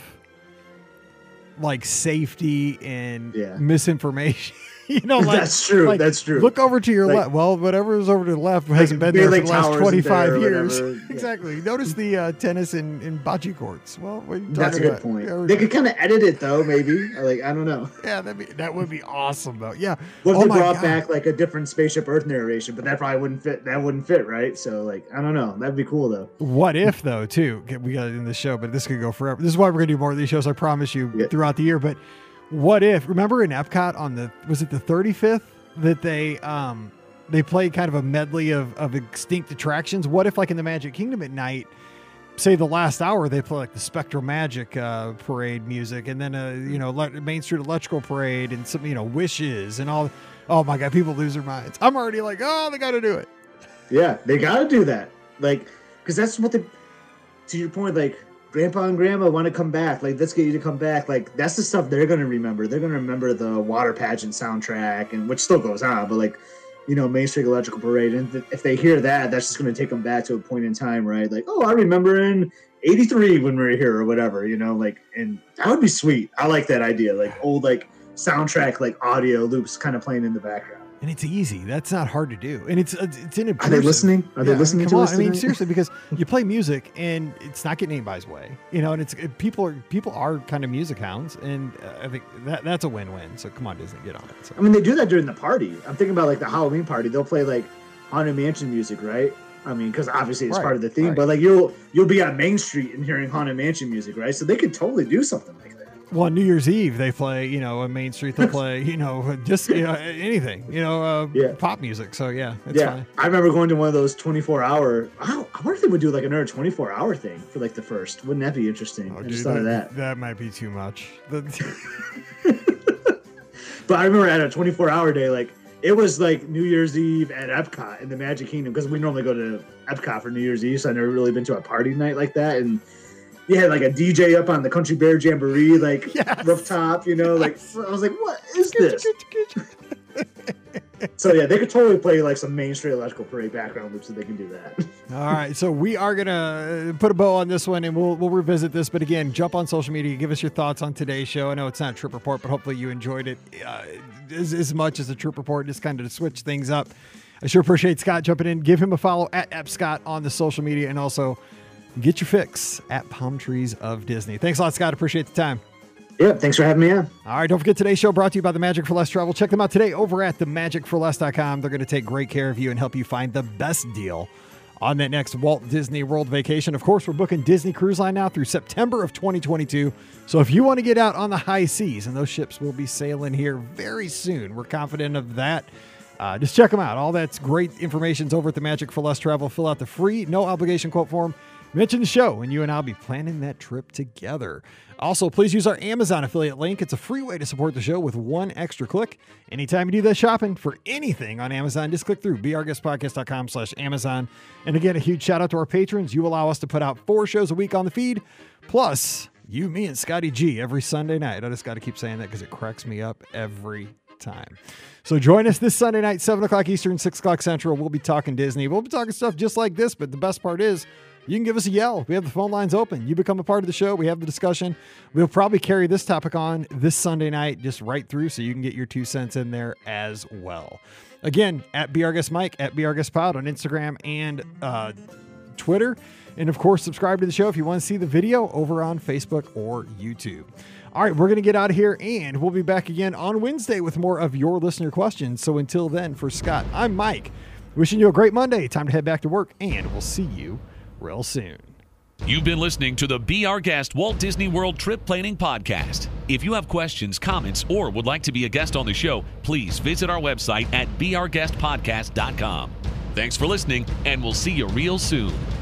like safety and yeah. misinformation? You know, like, that's true. Like, that's true. Look over to your like, left. Well, whatever is over to the left hasn't like been there Lake for the last Towers twenty-five years. Yeah. Exactly. Notice the uh, tennis and, and bocce courts. Well, what are you that's a talking good about? point. Yeah, they could kind of edit it though, maybe. Like, I don't know. Yeah, that'd be that would be awesome though. Yeah. What if oh they my brought God. back like a different Spaceship Earth narration, but that probably wouldn't fit. That wouldn't fit, right? So, like, I don't know. That'd be cool though. What if though? Too, we got it in the show, but this could go forever. This is why we're gonna do more of these shows. I promise you yeah. throughout the year. But what if? Remember in Epcot on the was it the thirty-fifth that they um they played kind of a medley of of extinct attractions? What if like in the Magic Kingdom at night say the last hour they play like the Spectral Magic uh, parade music, and then uh, you know Le- Main Street Electrical Parade, and some you know Wishes and all. Oh my God, people lose their minds. I'm already like, oh, they got to do it. Yeah, they got to do that. Like, because that's what the. To your point, like Grandpa and Grandma want to come back. Like, let's get you to come back. Like, that's the stuff they're gonna remember. They're gonna remember the water pageant soundtrack, and which still goes on, but like. You know, Main Street Electrical Parade. And th- if they hear that, that's just going to take them back to a point in time, right? Like, oh, I remember in eighty-three when we were here or whatever, you know, like, and that would be sweet. I like that idea. Like old, like soundtrack, like audio loops kind of playing in the background. And it's easy. That's not hard to do. And it's it's in. Are they listening? Are they yeah, listening come to on. us? I mean, tonight? seriously, because you play music and it's not getting anybody's way, you know. And it's it, people are people are kind of music hounds, and uh, I think that that's a win-win. So come on, Disney, get on it. So. I mean, they do that during the party. I'm thinking about like the Halloween party. They'll play like Haunted Mansion music, right? I mean, because obviously it's right, part of the theme. right. But like you'll you'll be on Main Street and hearing Haunted Mansion music, right? So they could totally do something like that. Well, on New Year's Eve they play, you know, on Main Street they play, you know, just you know anything, you know, uh, yeah. pop music. So yeah, it's yeah. fine. I remember going to one of those twenty-four hour. I, I wonder if they would do like another twenty-four hour thing for like the first. Wouldn't that be interesting? Oh, I dude, just thought of that. That might be too much. But I remember at a twenty-four hour day, like it was like New Year's Eve at Epcot in the Magic Kingdom, because we normally go to Epcot for New Year's Eve, so I've never really been to a party night like that. And you had like a D J up on the Country Bear Jamboree, like yes. rooftop, you know, like I was like, what is this? So yeah, they could totally play like some Main Street Electrical Parade background loops, so they can do that. All right, so we are gonna put a bow on this one, and we'll we'll revisit this. But again, jump on social media, give us your thoughts on today's show. I know it's not a Trip Report, but hopefully you enjoyed it uh, as, as much as a Trip Report, just kind of to switch things up. I sure appreciate Scott jumping in. Give him a follow at EpScott on the social media, and also get your fix at Palm Trees of Disney. Thanks a lot, Scott. Appreciate the time. Yeah, thanks for having me on. All right, don't forget today's show brought to you by the Magic for Less Travel. Check them out today over at the magic for less dot com. They're going to take great care of you and help you find the best deal on that next Walt Disney World vacation. Of course, we're booking Disney Cruise Line now through September of twenty twenty-two. So if you want to get out on the high seas, and those ships will be sailing here very soon, we're confident of that. Uh, just check them out. All that's great information's over at the Magic for Less Travel. Fill out the free, no obligation quote form. Mention the show, and you and I'll be planning that trip together. Also, please use our Amazon affiliate link. It's a free way to support the show with one extra click. Anytime you do that shopping for anything on Amazon, just click through beourguestpodcast.com slash Amazon. And again, a huge shout out to our patrons. You allow us to put out four shows a week on the feed, plus you, me, and Scotty G every Sunday night. I just got to keep saying that because it cracks me up every time. So join us this Sunday night, seven o'clock Eastern, six o'clock Central. We'll be talking Disney. We'll be talking stuff just like this, but the best part is you can give us a yell. We have the phone lines open. You become a part of the show. We have the discussion. We'll probably carry this topic on this Sunday night just right through, so you can get your two cents in there as well. Again, at BeOurGuestMike, at BeOurGuestPod on Instagram and uh, Twitter. And, of course, subscribe to the show if you want to see the video over on Facebook or YouTube. All right, we're going to get out of here, and we'll be back again on Wednesday with more of your listener questions. So until then, for Scott, I'm Mike. Wishing you a great Monday. Time to head back to work, and we'll see you real soon. You've been listening to the Be Our Guest Walt Disney World Trip Planning Podcast. If you have questions, comments, or would like to be a guest on the show, please visit our website at be our guest podcast dot com. Thanks for listening, and we'll see you real soon.